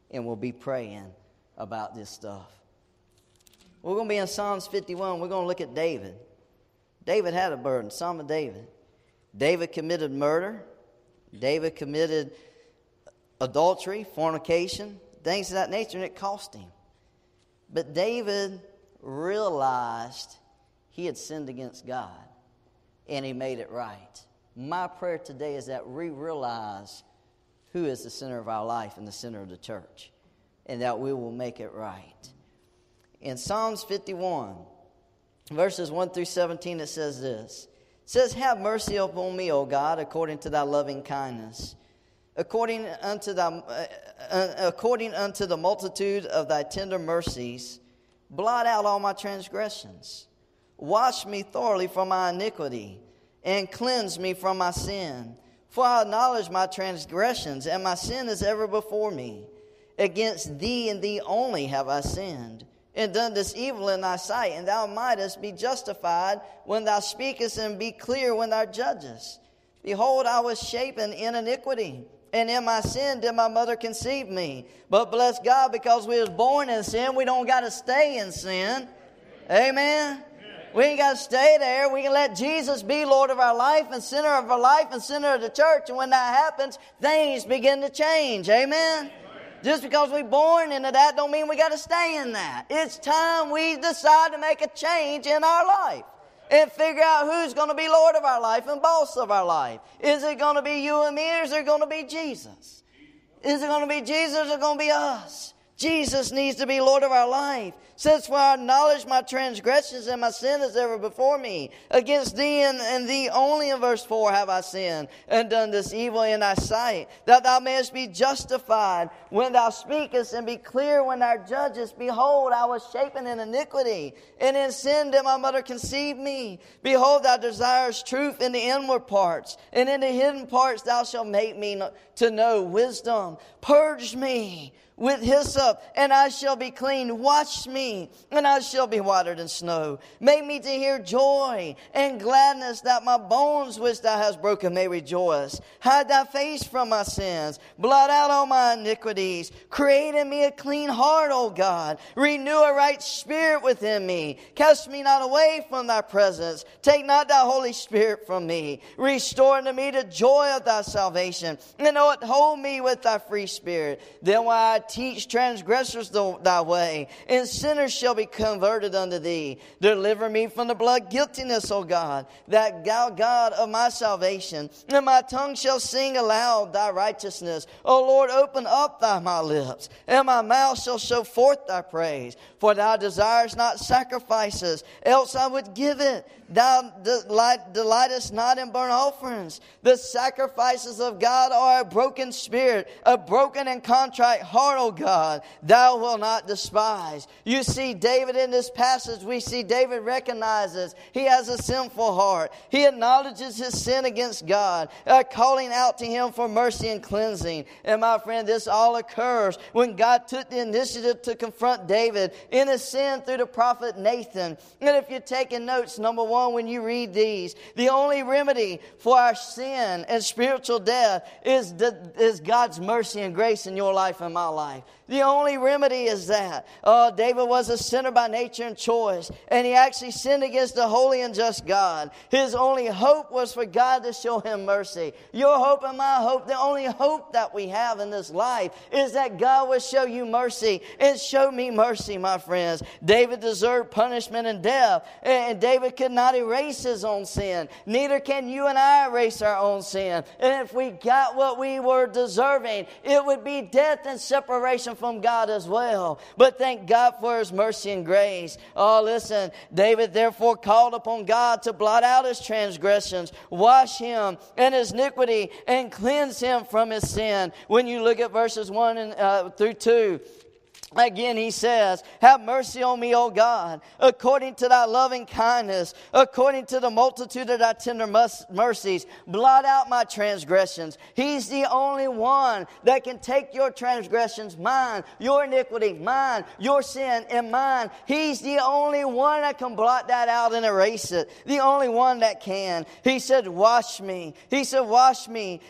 and we'll be praying about this stuff. We're going to be in Psalms 51. We're going to look at David. David had a burden. Psalm of David. David committed murder. David committed adultery, fornication, things of that nature, and it cost him. But David realized he had sinned against God, and he made it right. My prayer today is that we realize who is the center of our life and the center of the church, and that we will make it right. In Psalms 51, verses 1 through 17, it says this. It says, "Have mercy upon me, O God, according to thy loving kindness. According unto the multitude of thy tender mercies, blot out all my transgressions. Wash me thoroughly from my iniquity, and cleanse me from my sin. For I acknowledge my transgressions, and my sin is ever before me. Against thee and thee only have I sinned, and done this evil in thy sight, and thou mightest be justified when thou speakest, and be clear when thou judgest. Behold, I was shapen in iniquity, and in my sin did my mother conceive me. But bless God, because we was born in sin, we don't got to stay in sin. Amen? We ain't got to stay there. We can let Jesus be Lord of our life and center of our life and center of the church. And when that happens, things begin to change. Amen? Just because we're born into that don't mean we got to stay in that. It's time we decide to make a change in our life and figure out who's going to be Lord of our life and boss of our life. Is it going to be you and me, or is it going to be Jesus? Is it going to be Jesus, or is it going to be us? Jesus needs to be Lord of our life. Says, for I acknowledge my transgressions, and my sin is ever before me. Against thee and thee only, in verse 4, have I sinned, and done this evil in thy sight, that thou mayest be justified when thou speakest, and be clear when thou judgest. Behold, I was shapen in iniquity, and in sin did my mother conceive me. Behold, thou desirest truth in the inward parts, and in the hidden parts thou shalt make me to know wisdom. Purge me with hyssop, and I shall be clean. Wash me, and I shall be whiter than snow. Make me to hear joy and gladness, that my bones which thou hast broken may rejoice. Hide thy face from my sins. Blot out all my iniquities. Create in me a clean heart, O God. Renew a right spirit within me. Cast me not away from thy presence. Take not thy Holy Spirit from me. Restore unto me the joy of thy salvation, and hold me with thy free spirit. Then will I teach transgressors thy way, and sinners shall be converted unto thee. Deliver me from the blood guiltiness, O God, that thou God of my salvation, and my tongue shall sing aloud thy righteousness. O Lord, open up my lips, and my mouth shall show forth thy praise. For thou desirest not sacrifices, else I would give it. Thou delightest not in burnt offerings. The sacrifices of God are a broken spirit, a broken and contrite heart, O God, thou wilt not despise. You see David in this passage. We see David recognizes he has a sinful heart. He acknowledges his sin against God, calling out to him for mercy and cleansing. And my friend, this all occurs when God took the initiative to confront David in his sin through the prophet Nathan. And if you're taking notes, number one, when you read these, the only remedy for our sin and spiritual death is God's mercy and grace in your life and my life. The only remedy is that. David was a sinner by nature and choice, and he actually sinned against the holy and just God. His only hope was for God to show him mercy. Your hope and my hope, the only hope that we have in this life, is that God will show you mercy and show me mercy, my friends. David deserved punishment and death, and David could not erase his own sin. Neither can you and I erase our own sin. And if we got what we were deserving, it would be death and separation from God as well. But thank God for his mercy and grace. Oh, listen, David therefore called upon God to blot out his transgressions, wash him and his iniquity, and cleanse him from his sin. When you look at verses 1 through 2, Again, he says, have mercy on me, O God, according to thy loving kindness, according to the multitude of thy tender mercies. Blot out my transgressions. He's the only one that can take your transgressions, mine, your iniquity, mine, your sin, and mine. He's the only one that can blot that out and erase it. The only one that can. He said, wash me. He said, wash me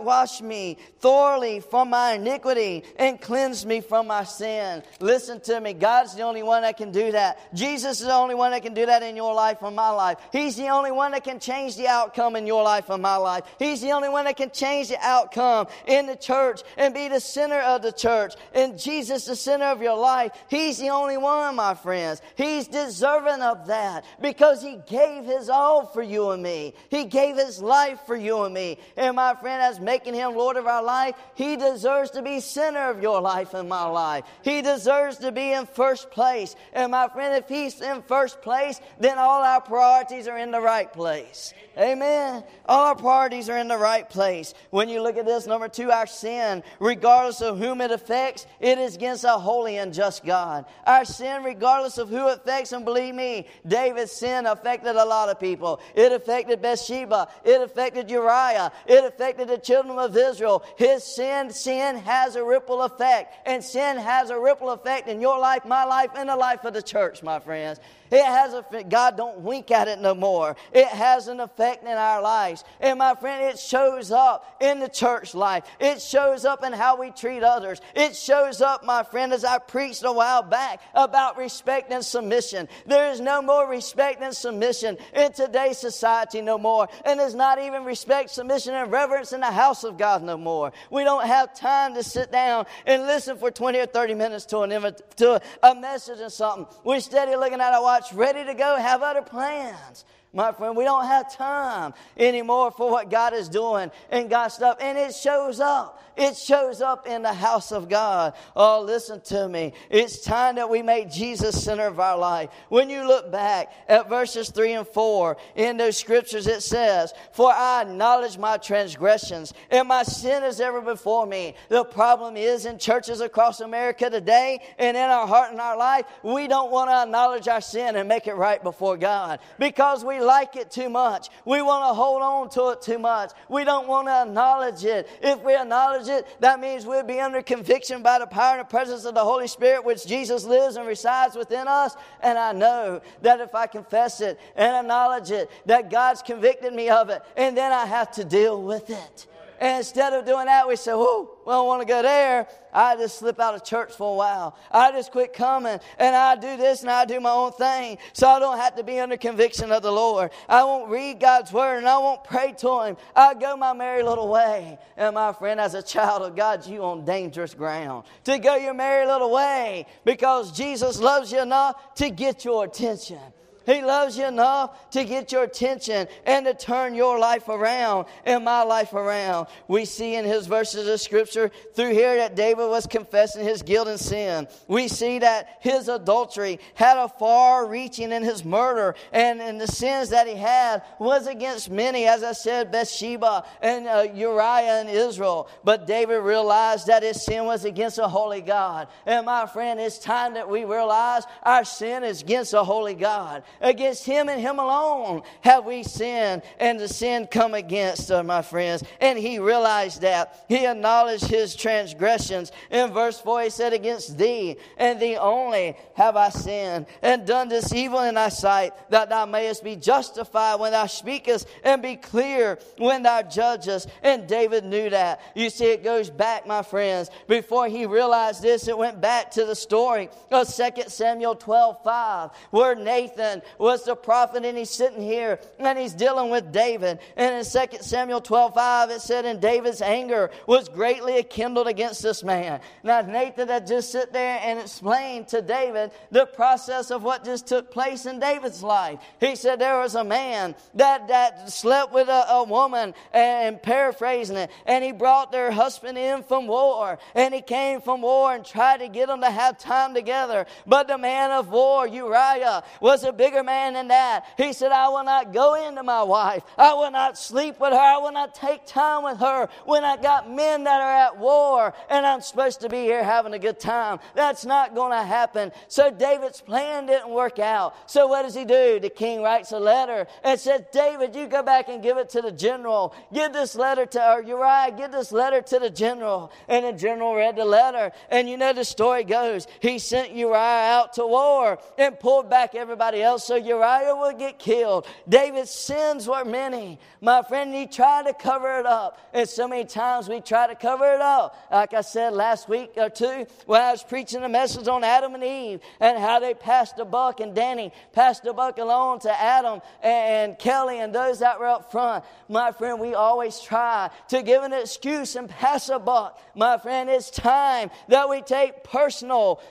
thoroughly from my iniquity and cleanse me from my sin. Listen to me. God's the only one that can do that. Jesus is the only one that can do that in your life and my life. He's the only one that can change the outcome in your life and my life. He's the only one that can change the outcome in the church and be the center of the church. And Jesus, the center of your life, He's the only one, my friends. He's deserving of that because He gave His all for you and me. He gave His life for you and me. And my friend, as making Him Lord of our life, He deserves to be center of your life and my life. He deserves to be in first place. And my friend, if He's in first place, then all our priorities are in the right place. Amen. All our priorities are in the right place. When you look at this, number 2, our sin, regardless of whom it affects, it is against a holy and just God. Our sin, regardless of who it affects, and believe me, David's sin affected a lot of people. It affected Bathsheba. It affected Uriah. It affected the children of Israel. His sin has a ripple effect. And sin has a ripple effect in your life, my life, and the life of the church, my friends. It has a, God don't wink at it no more. It has an effect in our lives. And my friend, it shows up in the church life. It shows up in how we treat others. It shows up, my friend, as I preached a while back about respect and submission. There is no more respect and submission in today's society no more. And there's not even respect, submission, and reverence in the house of God no more. We don't have time to sit down and listen for 20 or 30 minutes to a message or something. We're steady looking at our watch, ready to go, have other plans. My friend, we don't have time anymore for what God is doing and God's stuff. And it shows up. It shows up in the house of God. Oh, listen to me. It's time that we make Jesus center of our life. When you look back at verses 3 and 4 in those scriptures, it says, for I acknowledge my transgressions and my sin is ever before me. The problem is in churches across America today and in our heart and our life, we don't want to acknowledge our sin and make it right before God because we like it too much. We want to hold on to it too much. We don't want to acknowledge it. If we acknowledge it, that means we'll be under conviction by the power and the presence of the Holy Spirit, which Jesus lives and resides within us. And I know that if I confess it and acknowledge it, that God's convicted me of it, and then I have to deal with it. And instead of doing that, we say, oh, we don't want to go there. I just slip out of church for a while. I just quit coming, and I do this, and I do my own thing, so I don't have to be under conviction of the Lord. I won't read God's word, and I won't pray to Him. I go my merry little way. And my friend, as a child of God, you on dangerous ground to go your merry little way because Jesus loves you enough to get your attention. He loves you enough to get your attention and to turn your life around and my life around. We see in his verses of Scripture through here that David was confessing his guilt and sin. We see that his adultery had a far-reaching in his murder, and the sins that he had was against many, as I said, Bathsheba and Uriah and Israel. But David realized that his sin was against a holy God. And my friend, it's time that we realize our sin is against a holy God. Against Him and Him alone have we sinned, and the sin come against us, my friends. And he realized that. He acknowledged his transgressions. In verse 4, he said, against thee and thee only have I sinned, and done this evil in thy sight, that thou mayest be justified when thou speakest, and be clear when thou judgest. And David knew that. You see, it goes back, my friends. Before he realized this, it went back to the story of 2 Samuel 12:5, where Nathan was the prophet, and he's sitting here and he's dealing with David. And in 2 Samuel 12:5 it said, and David's anger was greatly kindled against this man. Now Nathan had just sit there and explained to David the process of what just took place in David's life. He said there was a man that slept with a woman, and paraphrasing it, and he brought their husband in from war, and he came from war and tried to get them to have time together. But the man of war, Uriah, was a big bigger man than that. He said, I will not go into my wife. I will not sleep with her. I will not take time with her when I got men that are at war and I'm supposed to be here having a good time. That's not going to happen. So David's plan didn't work out. So what does he do? The king writes a letter and says, David, you go back and give it to the general. Give this letter to Uriah. Give this letter to the general. And the general read the letter. And you know the story goes. He sent Uriah out to war and pulled back everybody else so Uriah would get killed. David's sins were many. My friend, he tried to cover it up. And so many times we try to cover it up. Like I said last week or two when I was preaching a message on Adam and Eve and how they passed the buck, and Danny passed the buck along to Adam and Kelly and those that were up front. My friend, we always try to give an excuse and pass a buck. My friend, it's time that we take personal,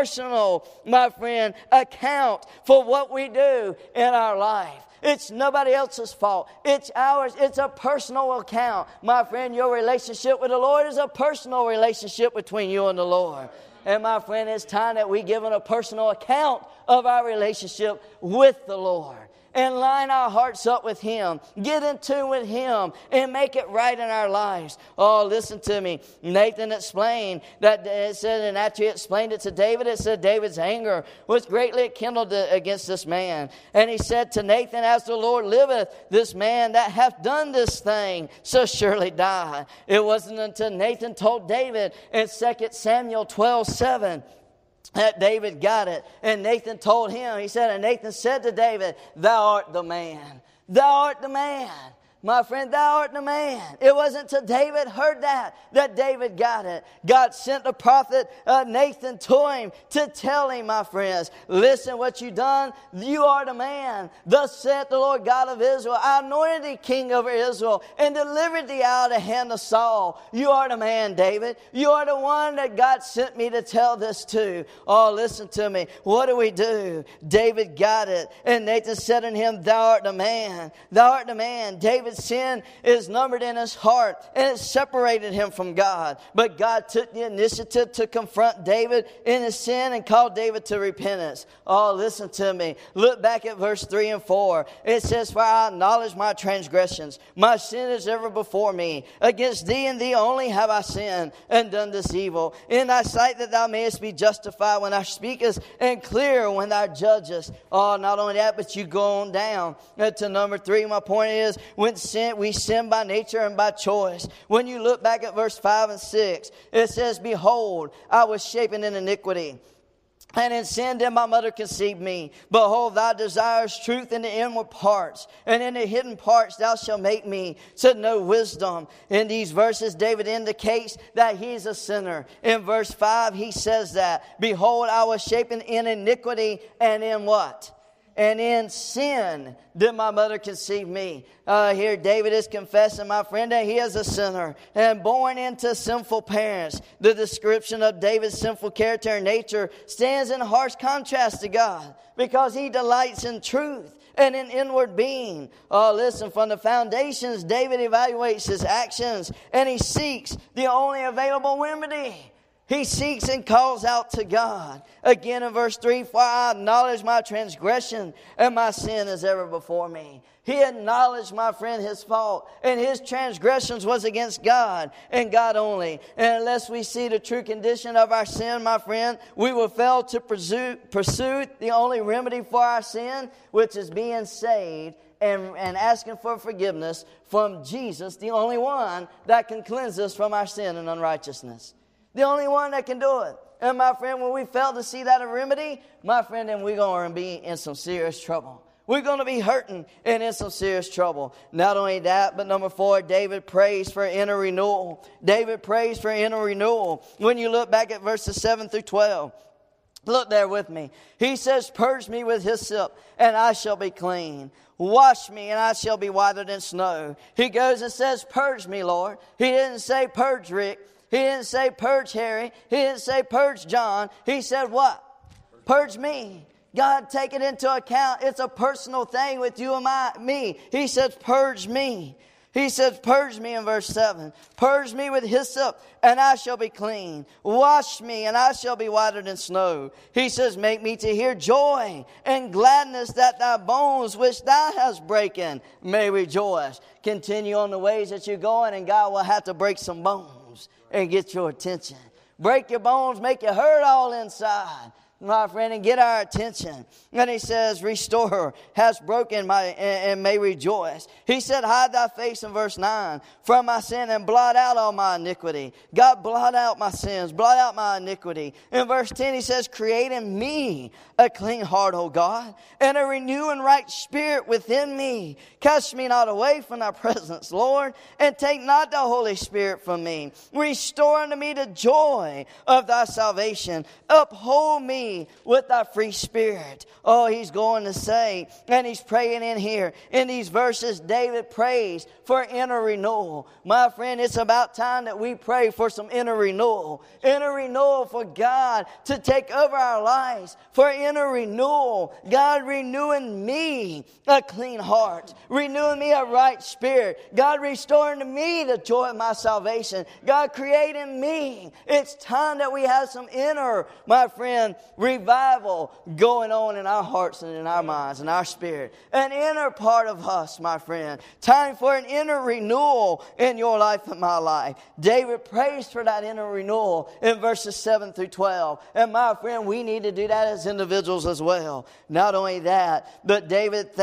my friend, account for what we do in our life. It's nobody else's fault. It's ours. It's a personal account. My friend, your relationship with the Lord is a personal relationship between you and the Lord. And my friend, it's time that we give a personal account of our relationship with the Lord. And line our hearts up with Him. Get in tune with Him and make it right in our lives. Oh, listen to me. Nathan explained that it said, and after he explained it to David, it said David's anger was greatly kindled against this man. And he said to Nathan, as the Lord liveth, this man that hath done this thing shall surely die. It wasn't until Nathan told David in 2 Samuel 12:7 that David got it. And Nathan told him, he said, and Nathan said to David, thou art the man. Thou art the man. My friend, thou art the man. It wasn't until David heard that David got it. God sent the prophet Nathan to him to tell him, my friends, listen what you done. You are the man. Thus saith the Lord God of Israel, I anointed thee king over Israel and delivered thee out of the hand of Saul. You are the man, David. You are the one that God sent me to tell this to. Oh, listen to me. What do? David got it. And Nathan said unto him, thou art the man. Thou art the man. David's sin is numbered in his heart, and it separated him from God. But God took the initiative to confront David in his sin and called David to repentance. Oh, listen to me. Look back at verse 3 and 4. It says, for I acknowledge my transgressions. My sin is ever before me. Against thee and thee only have I sinned and done this evil. In thy sight that thou mayest be justified when thou speakest, and clear when thou judgest. Oh, not only that, but you go on down to number 3. My point is, when we sin by nature and by choice. When you look back at verse 5 and 6, it says, behold, I was shapen in iniquity, and in sin did my mother conceive me. Behold, thou desirest truth in the inward parts, and in the hidden parts thou shalt make me to know wisdom. In these verses, David indicates that he's a sinner. In verse 5, he says that, behold, I was shapen in iniquity, and in what? And in sin did my mother conceive me. Here David is confessing, my friend, that he is a sinner and born into sinful parents. The description of David's sinful character and nature stands in harsh contrast to God, because he delights in truth and in inward being. Oh, listen, from the foundations, David evaluates his actions and he seeks the only available remedy. He seeks and calls out to God. Again in verse 3, for I acknowledge my transgression, and my sin is ever before me. He acknowledged, my friend, his fault, and his transgressions was against God and God only. And unless we see the true condition of our sin, my friend, we will fail to pursue the only remedy for our sin, which is being saved and asking for forgiveness from Jesus, the only one that can cleanse us from our sin and unrighteousness. The only one that can do it. And my friend, when we fail to see that a remedy, my friend, then we're going to be in some serious trouble. We're going to be hurting and in some serious trouble. Not only that, but number 4, David prays for inner renewal. David prays for inner renewal. When you look back at verses 7 through 12, look there with me. He says, purge me with hyssop, and I shall be clean. Wash me, and I shall be whiter than snow. He goes and says, purge me, Lord. He didn't say purge Rick. He didn't say purge Harry. He didn't say purge John. He said what? Purge me. God, take it into account. It's a personal thing with you and me. He says, purge me. He says, purge me in verse 7. Purge me with hyssop, and I shall be clean. Wash me, and I shall be whiter than snow. He says, make me to hear joy and gladness, that thy bones which thou hast broken may rejoice. Continue on the ways that you're going, and God will have to break some bones and get your attention. Break your bones, make you hurt all inside, my friend, and get our attention. And he says, restore, has broken my, and may rejoice. He said, hide thy face in verse 9 from my sin and blot out all my iniquity. God, blot out my sins, blot out my iniquity. In verse 10, he says, create in me a clean heart, O God, and a renew and right spirit within me. Cast me not away from thy presence, Lord, and take not the Holy Spirit from me. Restore unto me the joy of thy salvation. Uphold me with thy free spirit. Oh, he's going to say, and he's praying in here. In these verses, David prays for inner renewal. My friend, it's about time that we pray for some inner renewal. Inner renewal for God to take over our lives. For inner renewal. God, renewing me a clean heart. Renewing me a right spirit. God, restoring to me the joy of my salvation. God, creating me. It's time that we have some inner, my friend, revival going on in our hearts and in our minds and our spirit. An inner part of us, my friend. Time for an inner renewal in your life and my life. David prays for that inner renewal in verses 7 through 12. And my friend, we need to do that as individuals as well. Not only that, but David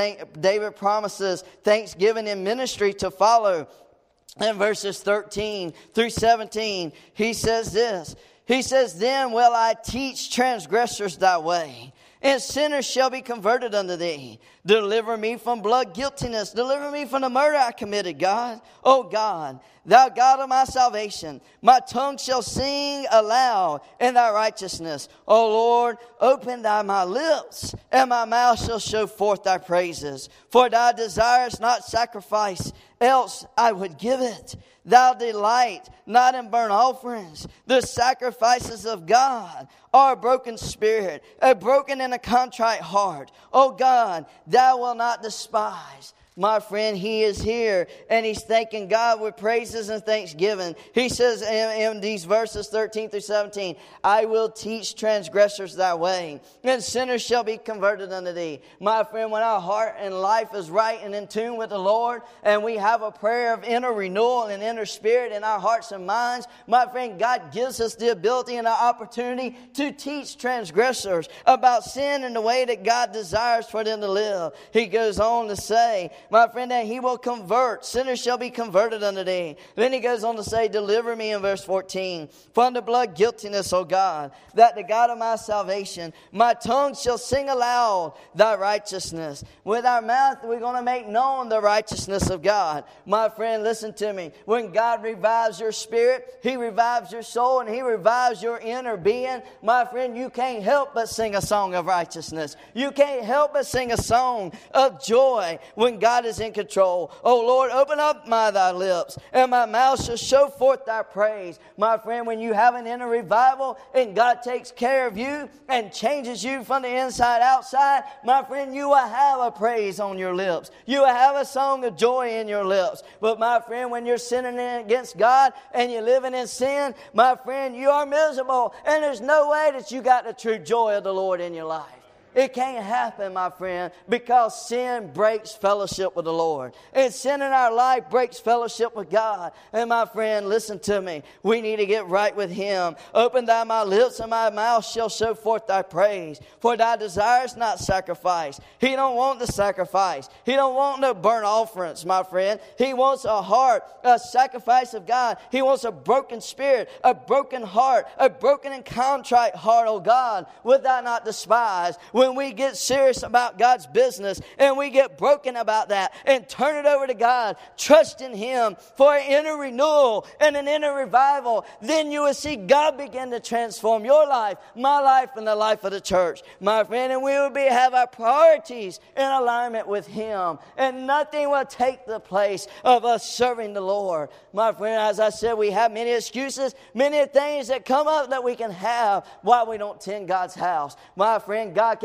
promises thanksgiving in ministry to follow. In verses 13 through 17, he says this. He says, then will I teach transgressors thy way, and sinners shall be converted unto thee. Deliver me from blood guiltiness. Deliver me from the murder I committed, God. O God, thou God of my salvation, my tongue shall sing aloud in thy righteousness. O Lord, open thou my lips, and my mouth shall show forth thy praises. For thou desirest not sacrifice, else I would give it. Thou delight not in burnt offerings. The sacrifices of God are a broken spirit, a broken and a contrite heart. O God, thou wilt not despise. My friend, he is here, and he's thanking God with praises and thanksgiving. He says in these verses 13 through 17, I will teach transgressors thy way, and sinners shall be converted unto thee. My friend, when our heart and life is right and in tune with the Lord, and we have a prayer of inner renewal and inner spirit in our hearts and minds, my friend, God gives us the ability and the opportunity to teach transgressors about sin and the way that God desires for them to live. He goes on to say, my friend, that he will convert. Sinners shall be converted unto thee. Then he goes on to say, deliver me in verse 14 from the blood guiltiness, O God, that the God of my salvation, my tongue shall sing aloud thy righteousness. With our mouth, we're going to make known the righteousness of God. My friend, listen to me. When God revives your spirit, he revives your soul, and he revives your inner being. My friend, you can't help but sing a song of righteousness. You can't help but sing a song of joy when God is in control. Oh Lord, open up thy lips, and my mouth shall show forth thy praise. My friend, when you have an inner revival and God takes care of you and changes you from the inside outside, my friend, you will have a praise on your lips. You will have a song of joy in your lips. But my friend, when you're sinning against God and you're living in sin, my friend, you are miserable, and there's no way that you got the true joy of the Lord in your life. It can't happen, my friend, because sin breaks fellowship with the Lord. And sin in our life breaks fellowship with God. And my friend, listen to me. We need to get right with him. Open thou my lips, and my mouth shall show forth thy praise. For thou desirest not sacrifice. He don't want the sacrifice. He don't want no burnt offerings, my friend. He wants a heart, a sacrifice of God. He wants a broken spirit, a broken heart, a broken and contrite heart, oh God, would thou not despise. When we get serious about God's business and we get broken about that and turn it over to God, trust in him for an inner renewal and an inner revival, then you will see God begin to transform your life, my life, and the life of the church, my friend. And we will have our priorities in alignment with him, and nothing will take the place of us serving the Lord. My friend, as I said, we have many excuses, many things that come up that we can have why we don't attend God's house. My friend, God could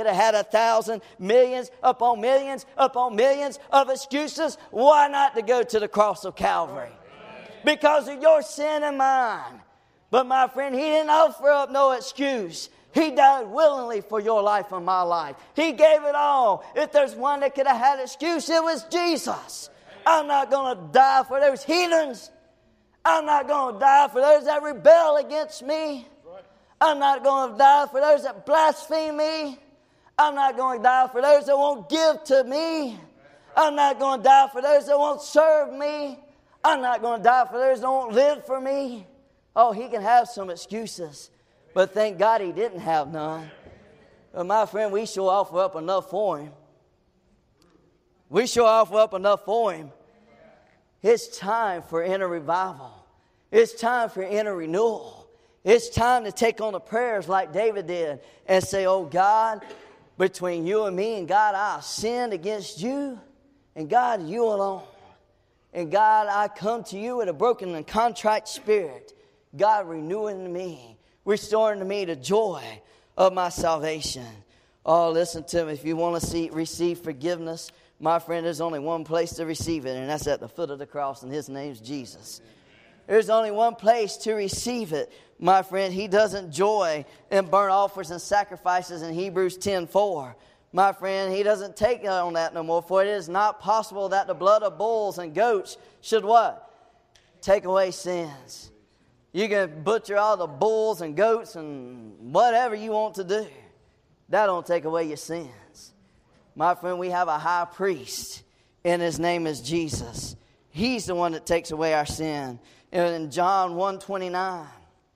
could have had 1,000, millions upon millions of excuses, why not to go to the cross of Calvary? Because of your sin and mine. But my friend, He didn't offer up no excuse. He died willingly for your life and my life. He gave it all. If there's one that could have had an excuse, it was Jesus. I'm not going to die for those heathens. I'm not going to die for those that rebel against me. I'm not going to die for those that blaspheme me. I'm not going to die for those that won't give to me. I'm not going to die for those that won't serve me. I'm not going to die for those that won't live for me. Oh, He can have some excuses. But thank God He didn't have none. But my friend, we sure offer up enough for Him. We sure offer up enough for Him. It's time for inner revival. It's time for inner renewal. It's time to take on the prayers like David did and say, oh God, between you and me and God, I sinned against you. And God, you alone. And God, I come to you with a broken and contrite spirit. God, renewing me, restoring to me the joy of my salvation. Oh, listen to me. If you want to receive forgiveness, my friend, there's only one place to receive it, and that's at the foot of the cross, and His name's Jesus. There's only one place to receive it, my friend. He doesn't joy in burnt offerings and sacrifices in Hebrews 10:4. My friend, He doesn't take on that no more. For it is not possible that the blood of bulls and goats should what? Take away sins. You can butcher all the bulls and goats and whatever you want to do. That don't take away your sins. My friend, we have a high priest, and His name is Jesus. He's the one that takes away our sin. In John 1:29,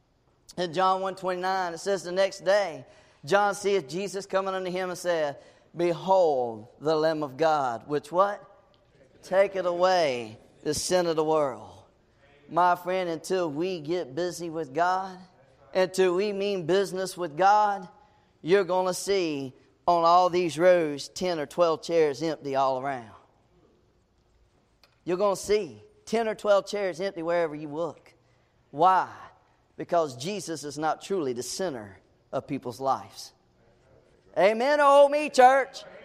it says the next day, John seeth Jesus coming unto him and said, behold, the Lamb of God, which what? Taketh away the sin of the world. My friend, until we get busy with God, until we mean business with God, you're going to see on all these rows 10 or 12 chairs empty all around. You're going to see 10 or 12 chairs empty wherever you look. Why? Because Jesus is not truly the center of people's lives. Amen, oh me, church.